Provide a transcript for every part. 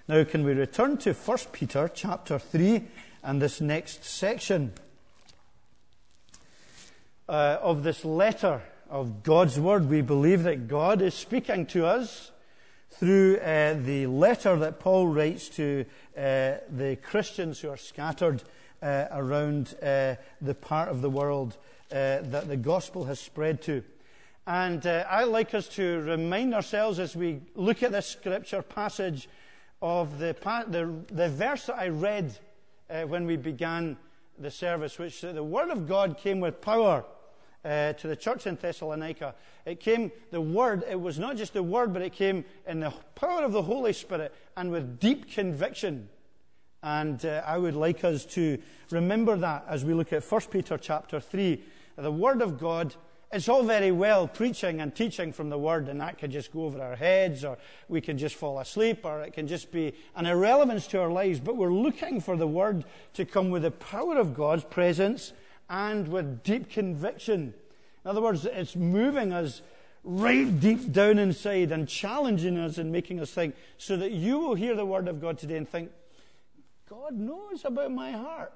Now, can we return to 1 Peter chapter 3 and this next section of this letter of God's Word? We believe that God is speaking to us through the letter that Paul writes to the Christians who are scattered around the part of the world that the gospel has spread to. And I like us to remind ourselves as we look at this scripture passage of the verse that I read when we began the service, which the Word of God came with power to the church in Thessalonica. It came, the Word, it was not just the Word, but it came in the power of the Holy Spirit and with deep conviction. And I would like us to remember that as we look at 1 Peter chapter 3. The Word of God, it's all very well preaching and teaching from the Word, and that could just go over our heads, or we can just fall asleep, or it can just be an irrelevance to our lives. But we're looking for the Word to come with the power of God's presence and with deep conviction. In other words, it's moving us right deep down inside and challenging us and making us think, so that you will hear the Word of God today and think, God knows about my heart.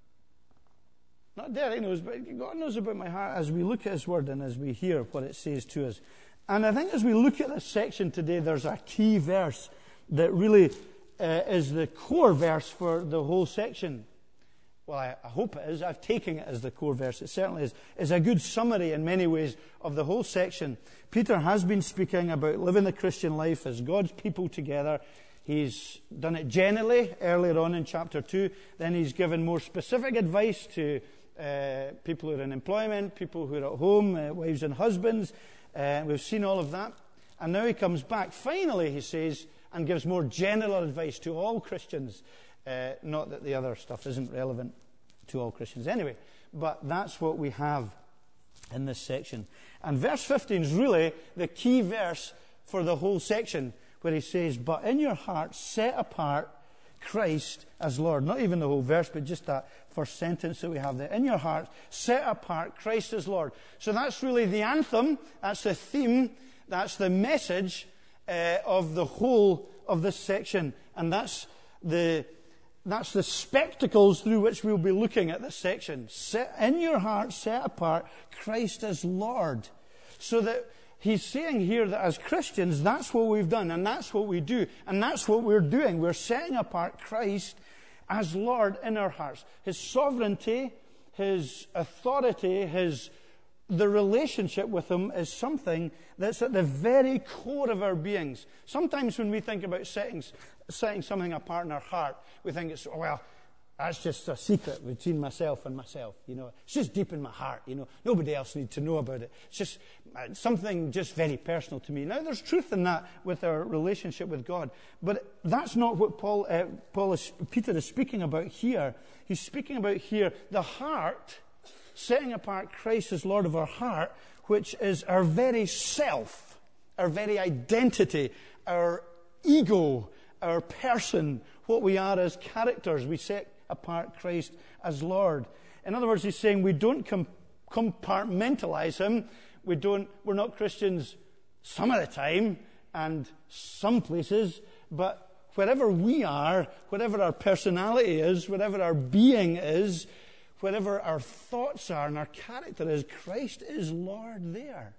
Not Derek knows, but God knows about my heart as we look at His Word and as we hear what it says to us. And I think as we look at this section today, there's a key verse that really is the core verse for the whole section. Well, I hope it is. I've taken it as the core verse. It certainly is. It's a good summary in many ways of the whole section. Peter has been speaking about living the Christian life as God's people together. He's done it generally earlier on in chapter 2. Then he's given more specific advice to people who are in employment, people who are at home, wives and husbands. We've seen all of that. And now he comes back, finally, he says, and gives more general advice to all Christians. Not that the other stuff isn't relevant to all Christians anyway, but that's what we have in this section. And verse 15 is really the key verse for the whole section, where he says, but in your heart set apart Christ as Lord. Not even the whole verse, but just that first sentence that we have there. In your heart set apart Christ as Lord. So that's really the anthem, that's the theme, that's the message of the whole of this section. And that's the spectacles through which we'll be looking at this section. In your heart set apart Christ as Lord. So that he's saying here that as Christians, that's what we've done, and that's what we do, and that's what we're doing. We're setting apart Christ as Lord in our hearts. His sovereignty, His authority, the relationship with Him is something that's at the very core of our beings. Sometimes when we think about setting something apart in our heart, we think it's, well, that's just a secret between myself and myself, It's just deep in my heart, Nobody else needs to know about it. It's just something just very personal to me. Now, there's truth in that with our relationship with God. But that's not what Peter is speaking about here. He's speaking about here the heart, setting apart Christ as Lord of our heart, which is our very self, our very identity, our ego, our person, what we are as characters. We set apart Christ as Lord. In other words, he's saying we don't compartmentalize Him. We're not Christians some of the time and some places, but wherever we are, whatever our personality is, whatever our being is, whatever our thoughts are and our character is, Christ is Lord there.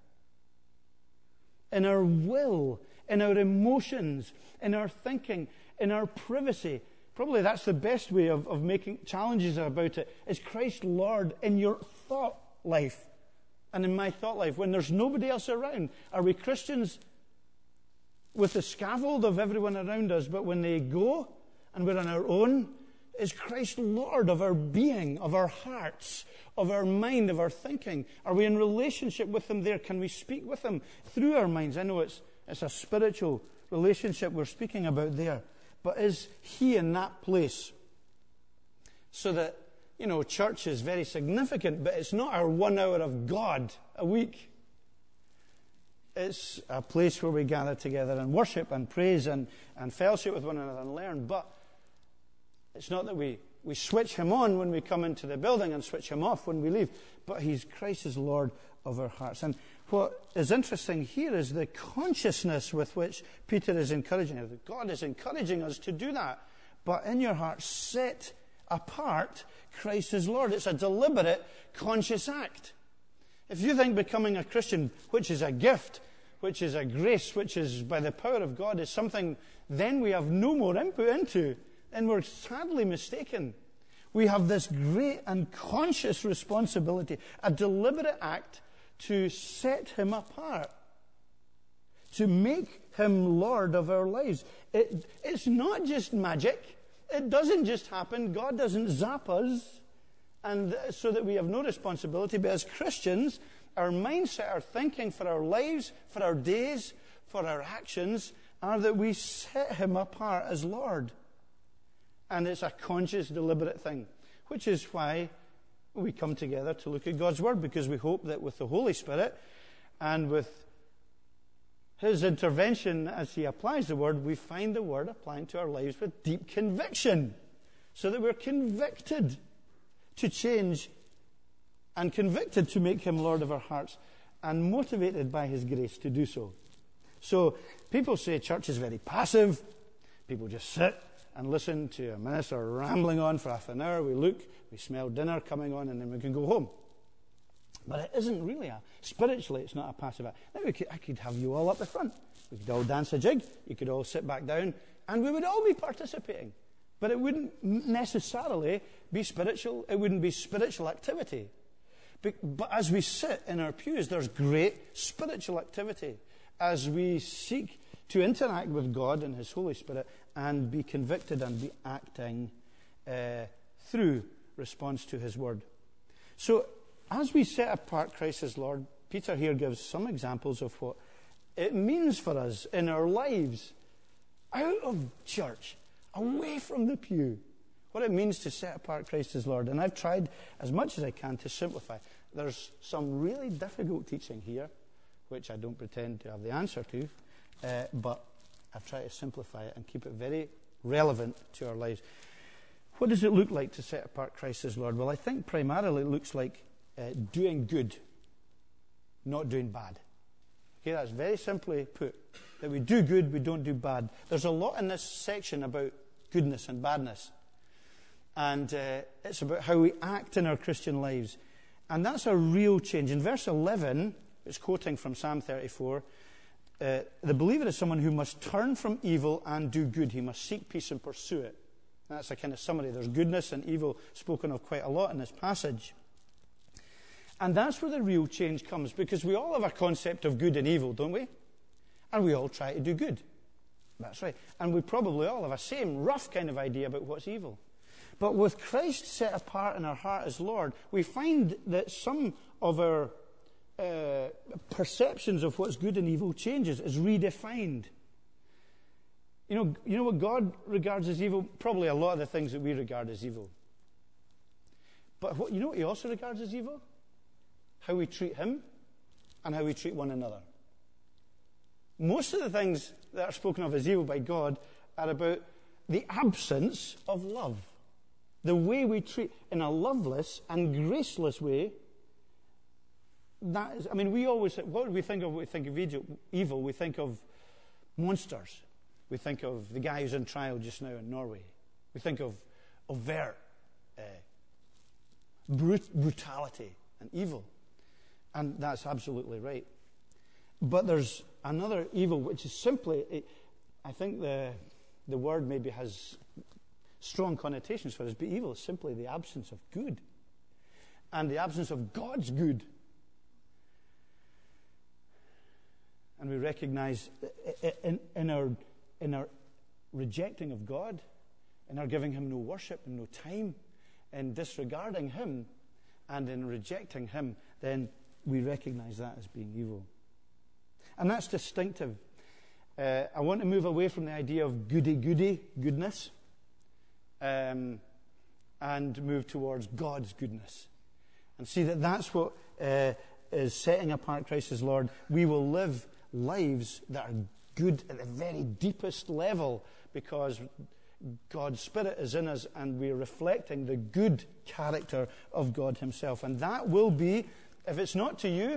In our will, in our emotions, in our thinking, in our privacy. Probably that's the best way of making challenges about it. Is Christ Lord in your thought life and in my thought life when there's nobody else around? Are we Christians with the scaffold of everyone around us, but when they go and we're on our own, is Christ Lord of our being, of our hearts, of our mind, of our thinking? Are we in relationship with Him there? Can we speak with Him through our minds? I know it's a spiritual relationship we're speaking about there. But is He in that place? So that, church is very significant, but it's not our 1 hour of God a week. It's a place where we gather together and worship and praise and fellowship with one another and learn. But it's not that we switch Him on when we come into the building and switch Him off when we leave. But Christ is Lord of our hearts. And what is interesting here is the consciousness with which Peter is encouraging us. God is encouraging us to do that. But in your heart, set apart Christ as Lord. It's a deliberate, conscious act. If you think becoming a Christian, which is a gift, which is a grace, which is by the power of God, is something then we have no more input into, then we're sadly mistaken. We have this great and conscious responsibility, a deliberate act to set him apart, to make him Lord of our lives. It's not just magic. It doesn't just happen. God doesn't zap us and so that we have no responsibility. But as Christians, our mindset, our thinking for our lives, for our days, for our actions, are that we set him apart as Lord. And it's a conscious, deliberate thing, which is why we come together to look at God's Word, because we hope that with the Holy Spirit and with his intervention as he applies the Word, we find the Word applying to our lives with deep conviction, so that we're convicted to change and convicted to make him Lord of our hearts and motivated by his grace to do so. So people say church is very passive. People just sit and listen to a minister rambling on for half an hour. We look, we smell dinner coming on, and then we can go home. But it isn't really spiritually, it's not a passive act. Now I could have you all up the front. We could all dance a jig. You could all sit back down, and we would all be participating. But it wouldn't necessarily be spiritual. It wouldn't be spiritual activity. But as we sit in our pews, there's great spiritual activity as we seek to interact with God and his Holy Spirit and be convicted and be acting through response to his word. So as we set apart Christ as Lord, Peter here gives some examples of what it means for us in our lives, out of church, away from the pew, what it means to set apart Christ as Lord. And I've tried as much as I can to simplify. There's some really difficult teaching here, which I don't pretend to have the answer to, but I've tried to simplify it and keep it very relevant to our lives. What does it look like to set apart Christ as Lord? Well, I think primarily it looks like doing good, not doing bad. Okay, that's very simply put. That we do good, we don't do bad. There's a lot in this section about goodness and badness. And it's about how we act in our Christian lives. And that's a real change. In verse 11, it's quoting from Psalm 34, the believer is someone who must turn from evil and do good. He must seek peace and pursue it. That's a kind of summary. There's goodness and evil spoken of quite a lot in this passage. And that's where the real change comes, because we all have a concept of good and evil, don't we? And we all try to do good. That's right. And we probably all have a same rough kind of idea about what's evil. But with Christ set apart in our heart as Lord, we find that some of our perceptions of what's good and evil changes, is redefined. You know what God regards as evil? Probably a lot of the things that we regard as evil. But what he also regards as evil? How we treat him and how we treat one another. Most of the things that are spoken of as evil by God are about the absence of love. The way we treat, in a loveless and graceless way. That is, we always, what do we think of when we think of evil? We think of monsters. We think of the guy who's in trial just now in Norway. We think of overt brutality and evil. And that's absolutely right. But there's another evil, which is simply, I think the word maybe has strong connotations for us, but evil is simply the absence of good. And the absence of God's good. And we recognize in our rejecting of God, in our giving him no worship and no time, in disregarding him and in rejecting him, then we recognize that as being evil. And that's distinctive. I want to move away from the idea of goody-goody, goodness, and move towards God's goodness. And see that that's what is setting apart Christ as Lord. We will live lives that are good at the very deepest level because God's Spirit is in us and we're reflecting the good character of God himself. And that will be, if it's not to you,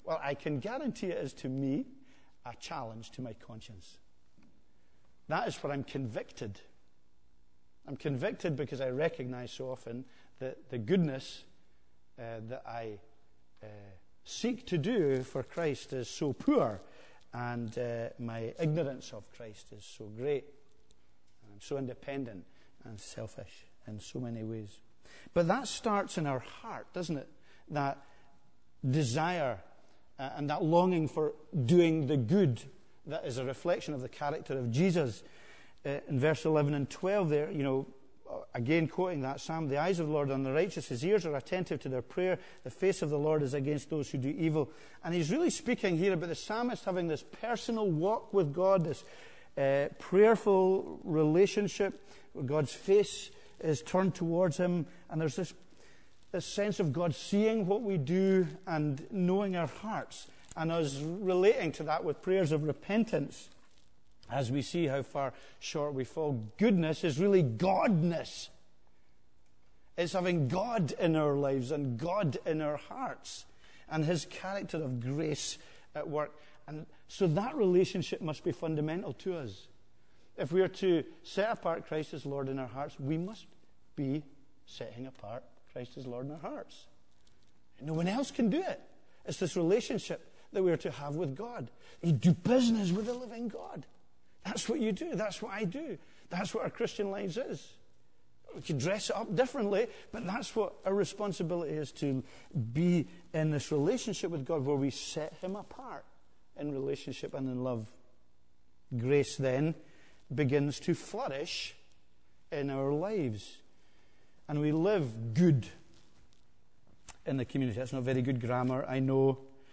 Well, I can guarantee it is to me a challenge to my conscience. That is where I'm convicted. I'm convicted because I recognize so often that the goodness that I seek to do for Christ is so poor, and my ignorance of Christ is so great. And I'm so independent and selfish in so many ways. But that starts in our heart, doesn't it? That desire and that longing for doing the good that is a reflection of the character of Jesus. In verse 11 and 12 there, again quoting that psalm, the eyes of the Lord are on the righteous, his ears are attentive to their prayer, the face of the Lord is against those who do evil. And he's really speaking here about the psalmist having this personal walk with God, this prayerful relationship where God's face is turned towards him, and there's this sense of God seeing what we do and knowing our hearts, and us relating to that with prayers of repentance as we see how far short we fall. Goodness is really Godness. It's having God in our lives and God in our hearts and his character of grace at work. And so that relationship must be fundamental to us. If we are to set apart Christ as Lord in our hearts, we must be setting apart Christ as Lord in our hearts. No one else can do it. It's this relationship that we are to have with God. You do business with the living God. That's what you do. That's what I do. That's what our Christian lives is. We can dress it up differently, but that's what our responsibility is, to be in this relationship with God where we set him apart in relationship and in love. Grace then begins to flourish in our lives. And we live good in the community. That's not very good grammar, I know.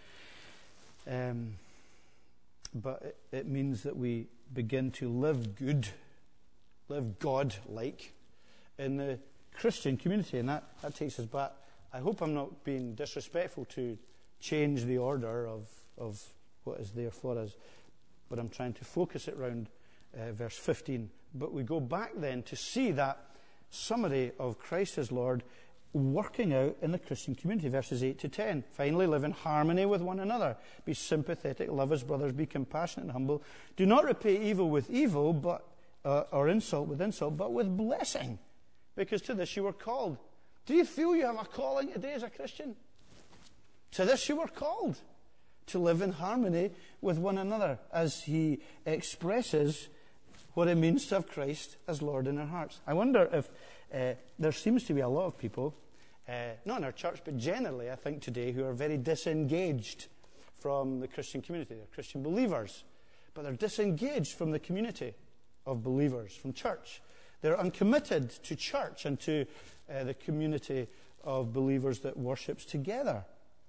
But it means that we begin to live good, live God-like in the Christian community. And that takes us back. I hope I'm not being disrespectful to change the order of what is there for us, but I'm trying to focus it around verse 15. But we go back then to see that summary of Christ as Lord working out in the Christian community, verses 8 to 10. Finally, live in harmony with one another. Be sympathetic, love as brothers, be compassionate and humble. Do not repay evil with evil, or insult with insult, but with blessing, because to this you were called. Do you feel you have a calling today as a Christian? To this you were called, to live in harmony with one another, as he expresses what it means to have Christ as Lord in our hearts. I wonder if there seems to be a lot of people, not in our church, but generally, I think today, who are very disengaged from the Christian community. They're Christian believers, but they're disengaged from the community of believers, from church. They're uncommitted to church and to the community of believers that worships together.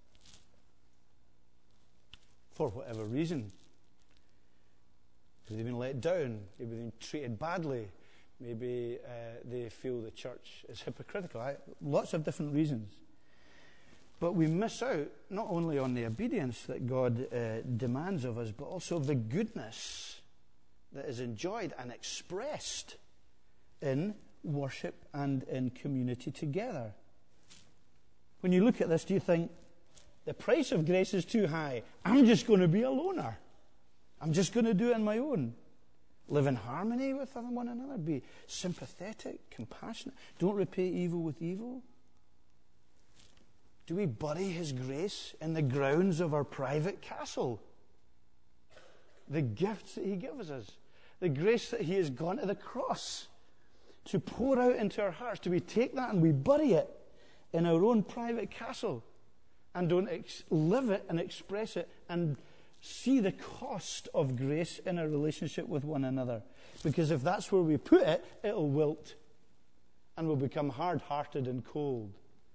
For whatever reason. Maybe they've been let down. Maybe they've been treated badly. Maybe they feel the church is hypocritical. Lots of different reasons. But we miss out not only on the obedience that God demands of us, but also of the goodness that is enjoyed and expressed in worship and in community together. When you look at this, do you think, the price of grace is too high? I'm just going to be a loner. I'm just going to do it on my own. Live in harmony with one another. Be sympathetic, compassionate. Don't repay evil with evil. Do we bury his grace in the grounds of our private castle? The gifts that he gives us. The grace that he has gone to the cross to pour out into our hearts. Do we take that and we bury it in our own private castle and don't live it and express it and see the cost of grace in our relationship with one another? Because if that's where we put it, it'll wilt and will become hard-hearted and cold.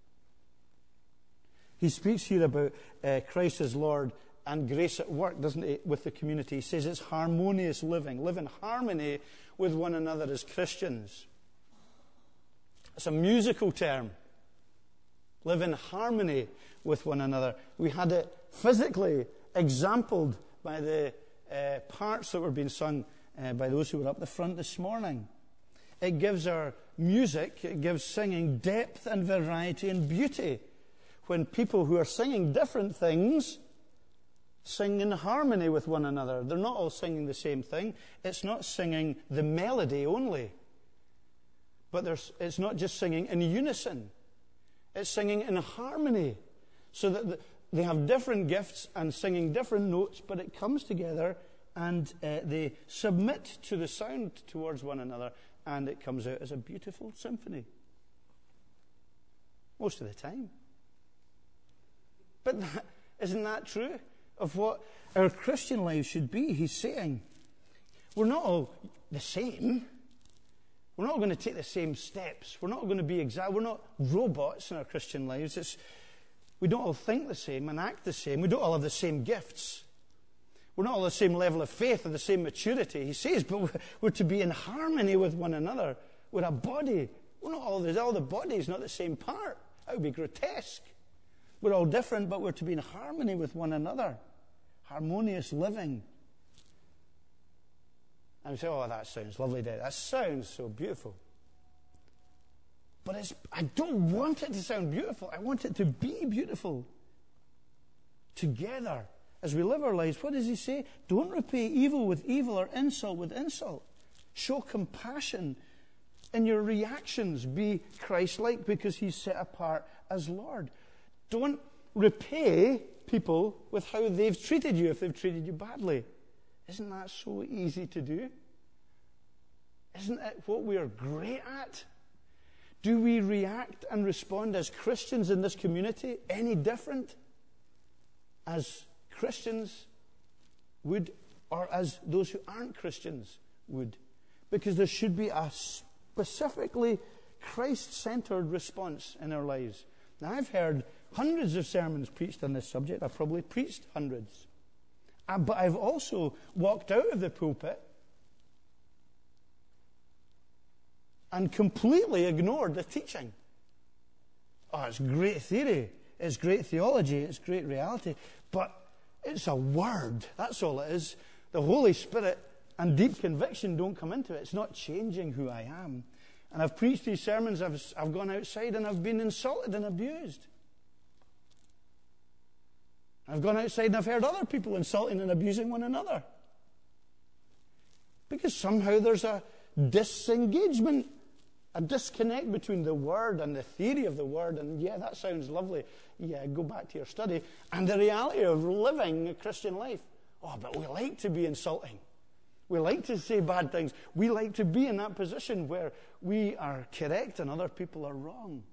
He speaks here about Christ as Lord and grace at work, doesn't he, with the community. He says it's harmonious living. Live in harmony with one another as Christians. It's a musical term. Live in harmony with one another. We had it physically exampled by the parts that were being sung by those who were up the front this morning. It gives our music, it gives singing depth and variety and beauty. When people who are singing different things sing in harmony with one another. They're not all singing the same thing. It's not singing the melody only. But it's not just singing in unison. It's singing in harmony. So that they have different gifts and singing different notes, but it comes together and they submit to the sound towards one another, and it comes out as a beautiful symphony. Most of the time. But isn't that true of what our Christian life should be? He's saying, we're not all the same. We're not going to take the same steps. We're not going to be exact. We're not robots in our Christian lives. We don't all think the same and act the same. We don't all have the same gifts. We're not all the same level of faith or the same maturity. He says, but we're to be in harmony with one another. We're a body. We're not all the body's not the same part. That would be grotesque. We're all different, but we're to be in harmony with one another. Harmonious living. And we say, oh, that sounds lovely, Dad. That sounds so beautiful. But I don't want it to sound beautiful. I want it to be beautiful. Together, as we live our lives, what does he say? Don't repay evil with evil or insult with insult. Show compassion in your reactions. Be Christ-like because he's set apart as Lord. Don't repay people with how they've treated you if they've treated you badly. Isn't that so easy to do? Isn't it what we are great at? Do we react and respond as Christians in this community any different as Christians would, or as those who aren't Christians would? Because there should be a specifically Christ-centered response in our lives. Now, I've heard hundreds of sermons preached on this subject. I've probably preached hundreds. But I've also walked out of the pulpit and completely ignored the teaching. Oh, it's great theory. It's great theology. It's great reality. But it's a word. That's all it is. The Holy Spirit and deep conviction don't come into it. It's not changing who I am. And I've preached these sermons. I've gone outside and I've been insulted and abused. I've gone outside and I've heard other people insulting and abusing one another. Because somehow there's a disengagement, a disconnect between the Word and the theory of the Word. And yeah, that sounds lovely. Yeah, go back to your study. And the reality of living a Christian life. Oh, but we like to be insulting. We like to say bad things. We like to be in that position where we are correct and other people are wrong.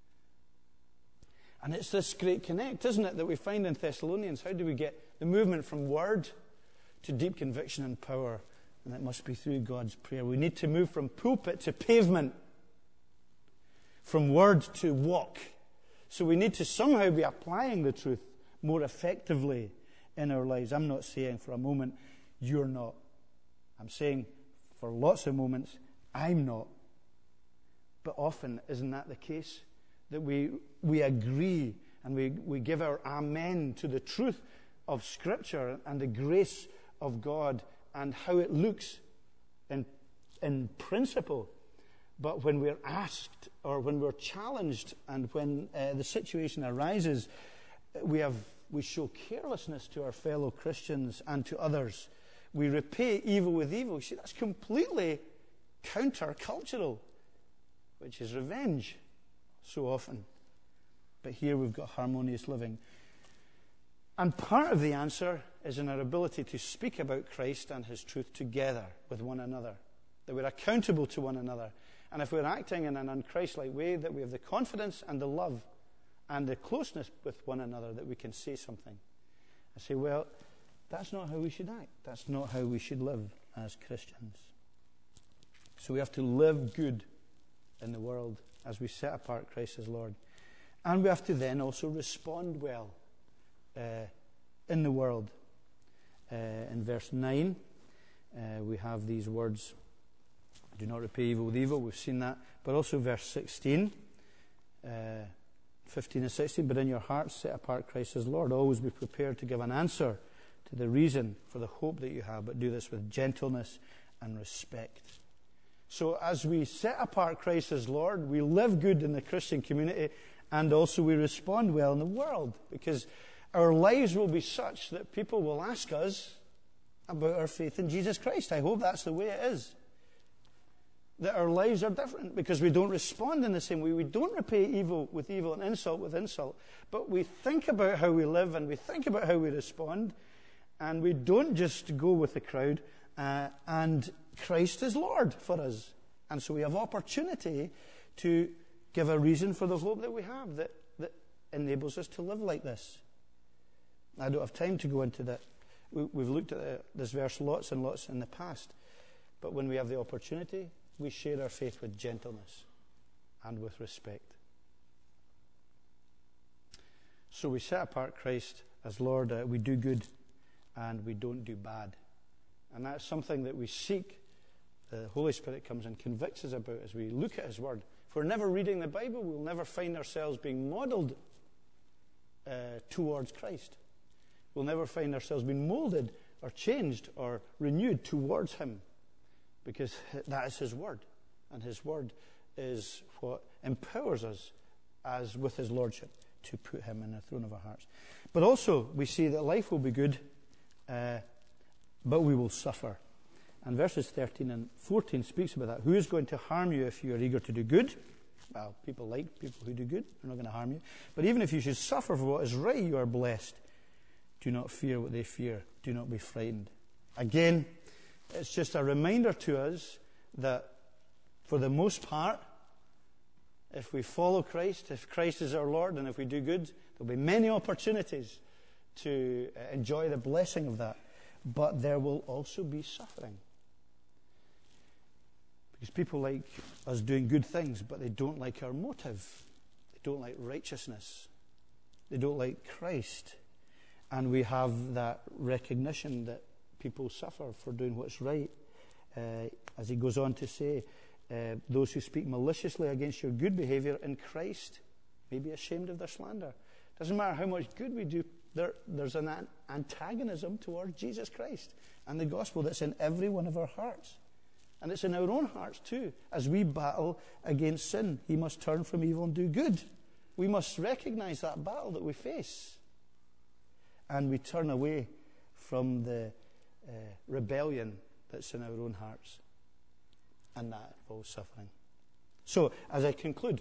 And it's this great connect, isn't it, that we find in Thessalonians. How do we get the movement from word to deep conviction and power? And that must be through God's prayer. We need to move from pulpit to pavement, from word to walk. So we need to somehow be applying the truth more effectively in our lives. I'm not saying for a moment, you're not. I'm saying for lots of moments, I'm not. But often, isn't that the case? That we agree and we give our amen to the truth of Scripture and the grace of God and how it looks in principle. But when we're asked or when we're challenged and when the situation arises, we show carelessness to our fellow Christians and to others. We repay evil with evil. You see, that's completely counter-cultural, which is revenge so often. But here we've got harmonious living. And part of the answer is in our ability to speak about Christ and his truth together with one another. That we're accountable to one another. And if we're acting in an unchristlike way, that we have the confidence and the love and the closeness with one another that we can say something. I say, well, that's not how we should act. That's not how we should live as Christians. So we have to live good in the world as we set apart Christ as Lord. And we have to then also respond well in the world. In verse 9, we have these words, do not repay evil with evil. We've seen that. But also verse 16, 15 and 16, but in your hearts set apart Christ as Lord. Always be prepared to give an answer to the reason for the hope that you have, but do this with gentleness and respect. So as we set apart Christ as Lord, we live good in the Christian community, and also we respond well in the world. Because Our lives will be such that people will ask us about our faith in Jesus Christ. I hope that's the way it is. That our lives are different because we don't respond in the same way. We don't repay evil with evil and insult with insult. But we think about how we live and we think about how we respond. And we don't just go with the crowd. And Christ is Lord for us. And so we have opportunity to give a reason for the hope that we have that enables us to live like this. I don't have time to go into that. We've looked at this verse lots and lots in the past. But when we have the opportunity, we share our faith with gentleness and with respect. So we set apart Christ as Lord. We do good and we don't do bad. And that's something that we seek. The Holy Spirit comes and convicts us about as we look at His Word. If we're never reading the Bible, we'll never find ourselves being modelled towards Christ. We'll never find ourselves being moulded or changed or renewed towards Him. Because that is His Word. And His Word is what empowers us, as with His Lordship, to put Him in the throne of our hearts. But also, we see that life will be good, but we will suffer. And verses 13 and 14 speaks about that. Who is going to harm you if you are eager to do good? Well, people like people who do good. They're not going to harm you. But even if you should suffer for what is right, you are blessed. Do not fear what they fear. Do not be frightened. Again, it's just a reminder to us that for the most part, if we follow Christ, if Christ is our Lord, and if we do good, there'll be many opportunities to enjoy the blessing of that. But there will also be suffering. Because people like us doing good things, but they don't like our motive. They don't like righteousness. They don't like Christ. And we have that recognition that people suffer for doing what's right. As he goes on to say, those who speak maliciously against your good behavior in Christ may be ashamed of their slander. Doesn't matter how much good we do, there's an antagonism towards Jesus Christ and the gospel that's in every one of our hearts. And it's in our own hearts too. As we battle against sin, he must turn from evil and do good. We must recognize that battle that we face. And we turn away from the rebellion that's in our own hearts. And that involves suffering. So, as I conclude,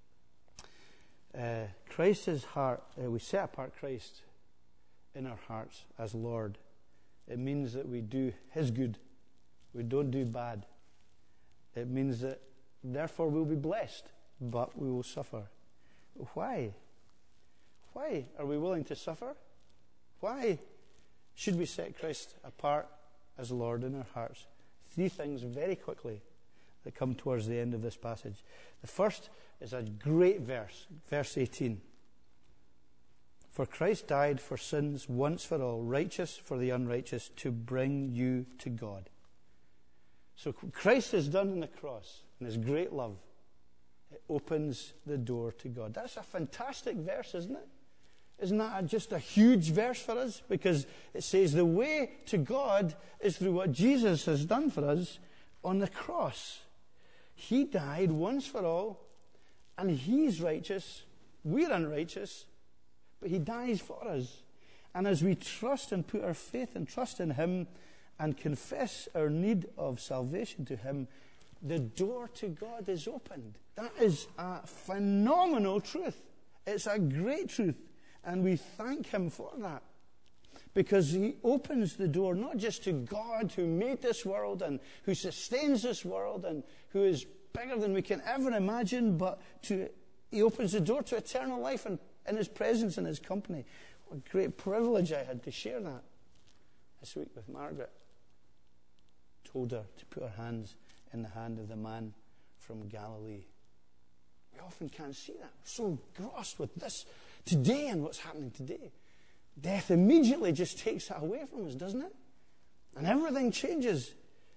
Christ's heart, we set apart Christ in our hearts as Lord. It means that we do His good. We don't do bad. It means that, therefore, we'll be blessed, but we will suffer. Why? Why are we willing to suffer? Why should we set Christ apart as Lord in our hearts? 3 things very quickly that come towards the end of this passage. The first is a great verse, verse 18. For Christ died for sins once for all, righteous for the unrighteous, to bring you to God. So Christ has done on the cross, and His great love, it opens the door to God. That's a fantastic verse, isn't it? Isn't that just a huge verse for us? Because it says the way to God is through what Jesus has done for us on the cross. He died once for all, and He's righteous. We're unrighteous, but He dies for us. And as we trust and put our faith and trust in Him and confess our need of salvation to Him, the door to God is opened. That is a phenomenal truth. It's a great truth. And we thank Him for that. Because He opens the door not just to God who made this world and who sustains this world and who is bigger than we can ever imagine, but He opens the door to eternal life and in His presence and His company. What a great privilege I had to share that this week with Margaret. Told her to put her hands in the hand of the man from Galilee. We often can't see that. We're so engrossed with this today and what's happening today. Death immediately just takes that away from us, doesn't it? And everything changes.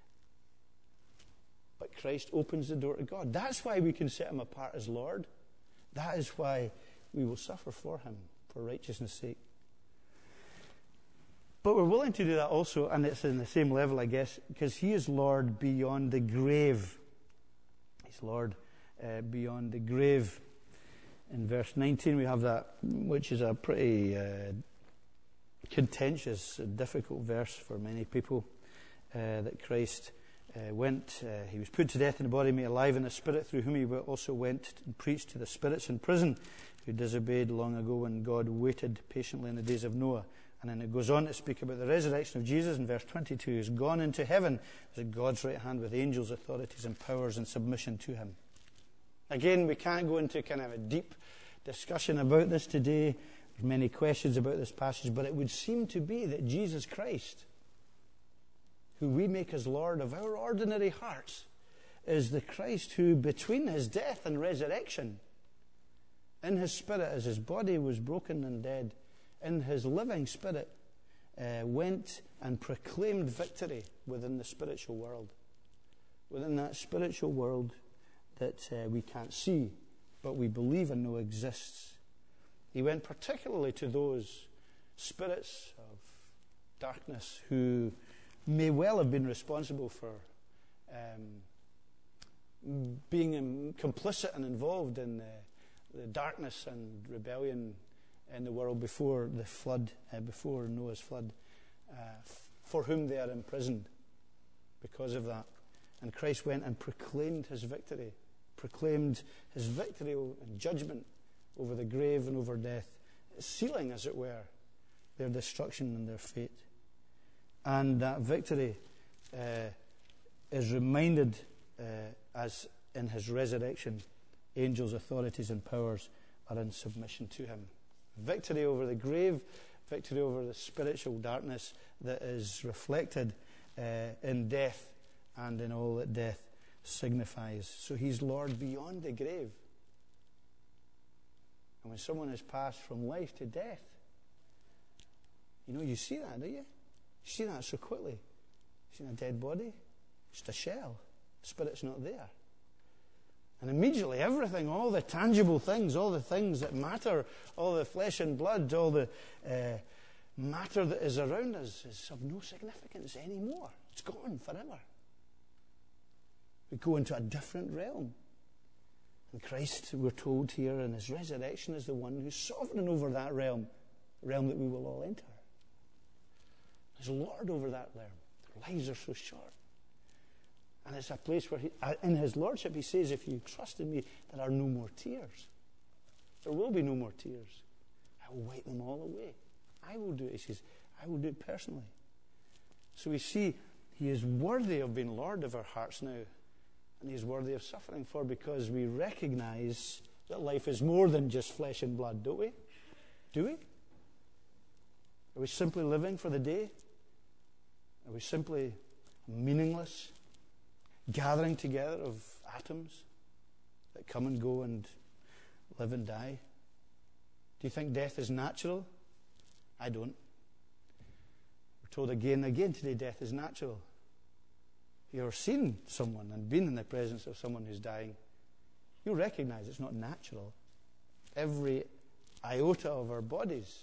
But Christ opens the door to God. That's why we can set Him apart as Lord. That is why we will suffer for Him, for righteousness' sake. But we're willing to do that also, and it's in the same level, I guess, because He is Lord beyond the grave. He's Lord beyond the grave. In verse 19 we have that, which is a pretty contentious, difficult verse for many people, that Christ he was put to death in the body, made alive in the spirit, through whom he also went and preached to the spirits in prison who disobeyed long ago when God waited patiently in the days of Noah. And then it goes on to speak about the resurrection of Jesus in verse 22. He's gone into heaven as at God's right hand with angels, authorities and powers in submission to him. Again, we can't go into kind of a deep discussion about this today. There's many questions about this passage, but it would seem to be that Jesus Christ, who we make as Lord of our ordinary hearts, is the Christ who, between his death and resurrection, in his spirit, as his body was broken and dead, in his living spirit, went and proclaimed victory within the spiritual world. Within that spiritual world that we can't see, but we believe and know exists. He went particularly to those spirits of darkness who may well have been responsible for being complicit and involved in the darkness and rebellion in the world before the flood, before Noah's flood, for whom they are imprisoned because of that. And Christ went and proclaimed his victory and judgment over the grave and over death, sealing, as it were, their destruction and their fate. And that victory is reminded as in his resurrection, angels, authorities and powers are in submission to him. Victory over the grave, victory over the spiritual darkness that is reflected in death and in all that death signifies. So he's Lord beyond the grave. And when someone has passed from life to death, you see that, do you? You see that so quickly. You see a dead body, just a shell. The spirit's not there. And immediately everything, all the tangible things, all the things that matter, all the flesh and blood, all the matter that is around us is of no significance anymore. It's gone forever. We go into a different realm. And Christ, we're told here, in his resurrection is the one who's sovereign over that realm, the realm that we will all enter. He's Lord over that realm. Our lives are so short. And it's a place where, in his lordship, he says, if you trust in me, there are no more tears. There will be no more tears. I will wipe them all away. I will do it. He says, I will do it personally. So we see he is worthy of being Lord of our hearts now. And he is worthy of suffering for, because we recognize that life is more than just flesh and blood, don't we? Do we? Are we simply living for the day? Are we simply meaningless gathering together of atoms that come and go and live and die? Do you think death is natural? I don't. We're told again and again today death is natural. If you've ever seen someone and been in the presence of someone who's dying, you'll recognize it's not natural. Every iota of our bodies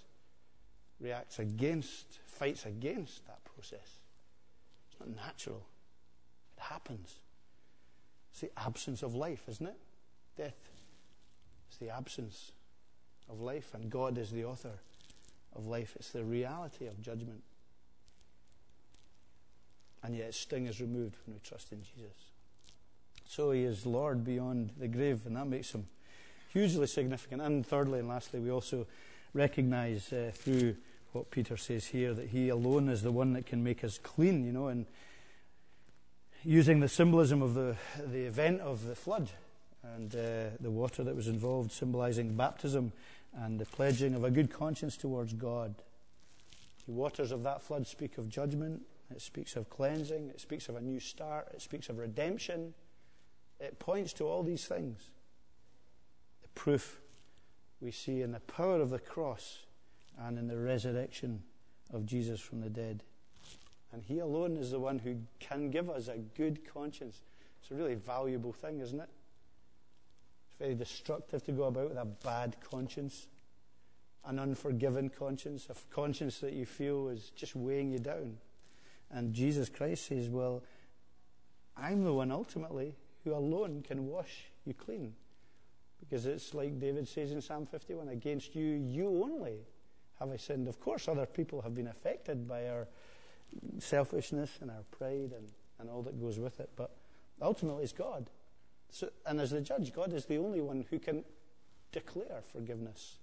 fights against that process. It's not natural. It happens. It's the absence of life, isn't it? Death is the absence of life, and God is the author of life. It's the reality of judgment. And yet its sting is removed when we trust in Jesus. So he is Lord beyond the grave, and that makes him hugely significant. And thirdly and lastly, we also recognize through what Peter says here that he alone is the one that can make us clean, and using the symbolism of the event of the flood and the water that was involved, symbolizing baptism and the pledging of a good conscience towards God. The waters of that flood speak of judgment. It speaks of cleansing. It speaks of a new start. It speaks of redemption. It points to all these things. The proof we see in the power of the cross and in the resurrection of Jesus from the dead. And he alone is the one who can give us a good conscience. It's a really valuable thing, isn't it? It's very destructive to go about with a bad conscience, an unforgiven conscience, a conscience that you feel is just weighing you down. And Jesus Christ says, well, I'm the one ultimately who alone can wash you clean. Because it's like David says in Psalm 51, against you, you only Have I sinned? Of course, other people have been affected by our selfishness and our pride and all that goes with it. But ultimately, it's God. So, and as the judge, God is the only one who can declare forgiveness.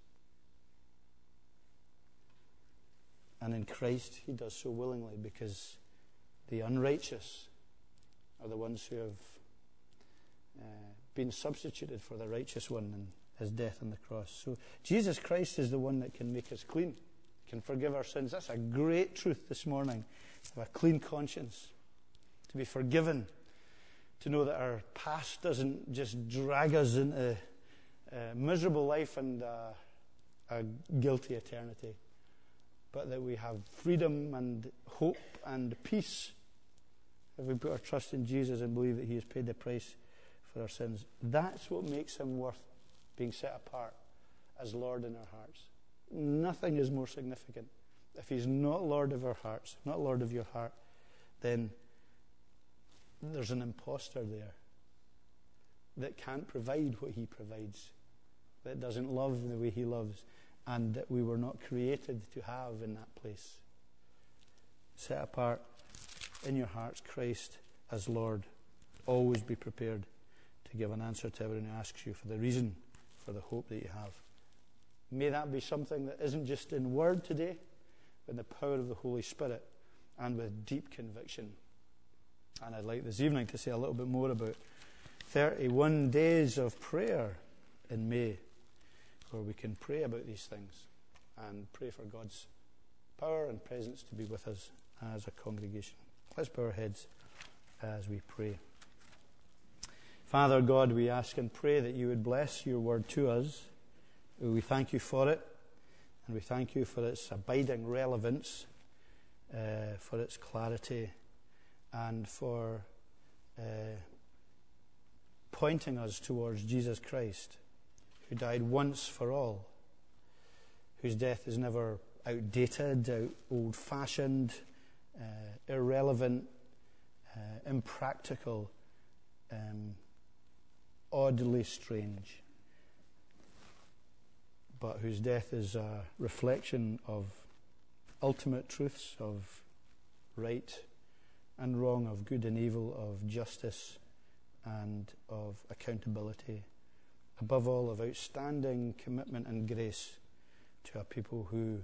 And in Christ, he does so willingly, because the unrighteous are the ones who have been substituted for the righteous one in his death on the cross. So Jesus Christ is the one that can make us clean, can forgive our sins. That's a great truth this morning. To have a clean conscience, to be forgiven, to know that our past doesn't just drag us into a miserable life and a guilty eternity, but that we have freedom and hope and peace if we put our trust in Jesus and believe that he has paid the price for our sins. That's what makes him worth being set apart as Lord in our hearts. Nothing is more significant. If he's not Lord of our hearts, not Lord of your heart, then there's an imposter there that can't provide what he provides, that doesn't love the way he loves, and that we were not created to have in that place. Set apart in your hearts Christ as Lord. Always be prepared to give an answer to everyone who asks you for the reason for the hope that you have. May that be something that isn't just in word today, but in the power of the Holy Spirit and with deep conviction. And I'd like this evening to say a little bit more about 31 days of prayer in May, where we can pray about these things and pray for God's power and presence to be with us as a congregation. Let's bow our heads as we pray. Father God, we ask and pray that you would bless your word to us. We thank you for it, and we thank you for its abiding relevance, for its clarity, and for pointing us towards Jesus Christ, who died once for all, whose death is never outdated, old-fashioned, irrelevant, impractical, oddly strange, but whose death is a reflection of ultimate truths, of right and wrong, of good and evil, of justice and of accountability. Above all, of outstanding commitment and grace to a people who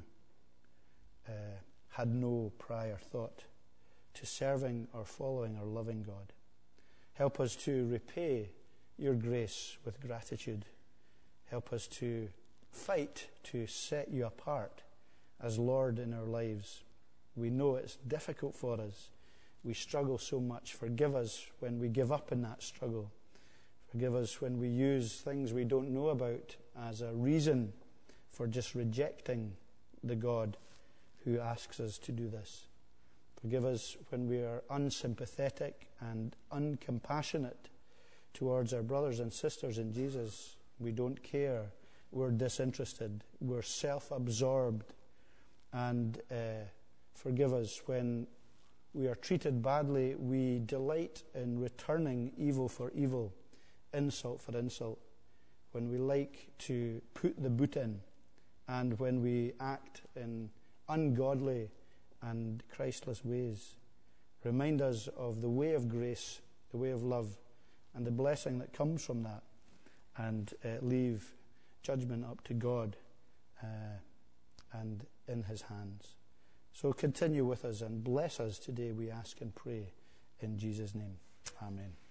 had no prior thought to serving or following or loving God. Help us to repay your grace with gratitude. Help us to fight to set you apart as Lord in our lives. We know it's difficult for us. We struggle so much. Forgive us when we give up in that struggle. Forgive us when we use things we don't know about as a reason for just rejecting the God who asks us to do this. Forgive us when we are unsympathetic and uncompassionate towards our brothers and sisters in Jesus. We don't care. We're disinterested. We're self-absorbed. And forgive us when we are treated badly. We delight in returning evil for evil, insult for insult. When we like to put the boot in, and when we act in ungodly and Christless ways. Remind us of the way of grace, the way of love, and the blessing that comes from that, and leave judgment up to God and in his hands. So continue with us and bless us today, we ask and pray in Jesus' name. Amen.